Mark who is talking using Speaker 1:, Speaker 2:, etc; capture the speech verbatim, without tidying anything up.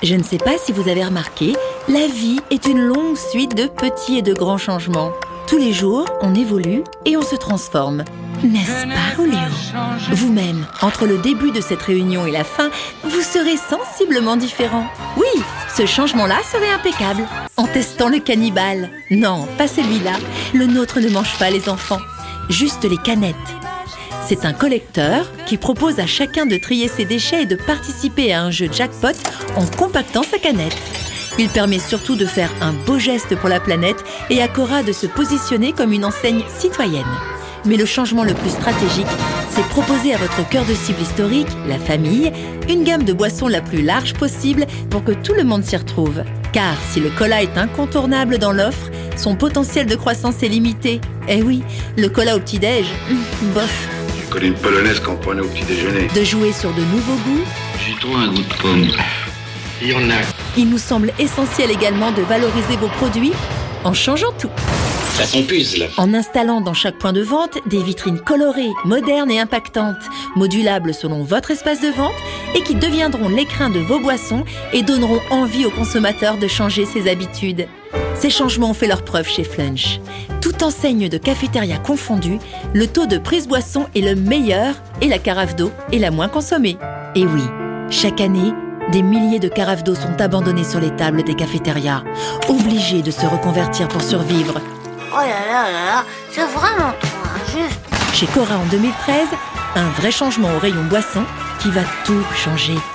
Speaker 1: Je ne sais pas si vous avez remarqué, la vie est une longue suite de petits et de grands changements. Tous les jours, on évolue et on se transforme. N'est-ce pas, Roléo? Vous-même, entre le début de cette réunion et la fin, vous serez sensiblement différent. Oui, ce changement-là serait impeccable. En testant le cannibale. Non, pas celui-là. Le nôtre ne mange pas les enfants. Juste les canettes. C'est un collecteur qui propose à chacun de trier ses déchets et de participer à un jeu jackpot en compactant sa canette. Il permet surtout de faire un beau geste pour la planète et à Cora de se positionner comme une enseigne citoyenne. Mais le changement le plus stratégique, c'est proposer à votre cœur de cible historique, la famille, une gamme de boissons la plus large possible pour que tout le monde s'y retrouve. Car si le cola est incontournable dans l'offre, son potentiel de croissance est limité. Eh oui, le cola au petit-déj, bof.
Speaker 2: Je connais une polonaise qu'on prenait au petit-déjeuner.
Speaker 1: De jouer sur de nouveaux goûts.
Speaker 2: J'ai trop un goût de pomme. Il y en a.
Speaker 1: Il nous semble essentiel également de valoriser vos produits en changeant tout.
Speaker 2: Ça s'empuse, là.
Speaker 1: En installant dans chaque point de vente des vitrines colorées, modernes et impactantes, modulables selon votre espace de vente et qui deviendront l'écrin de vos boissons et donneront envie aux consommateurs de changer ses habitudes. Ces changements ont fait leur preuve chez Flunch. Toute enseigne de cafétéria confondue, le taux de prise boisson est le meilleur et la carafe d'eau est la moins consommée. Et oui, chaque année, des milliers de carafes d'eau sont abandonnées sur les tables des cafétérias, obligées de se reconvertir pour survivre.
Speaker 3: Oh là là là là, c'est vraiment trop injuste.
Speaker 1: Chez Cora en deux mille treize, un vrai changement au rayon boisson qui va tout changer.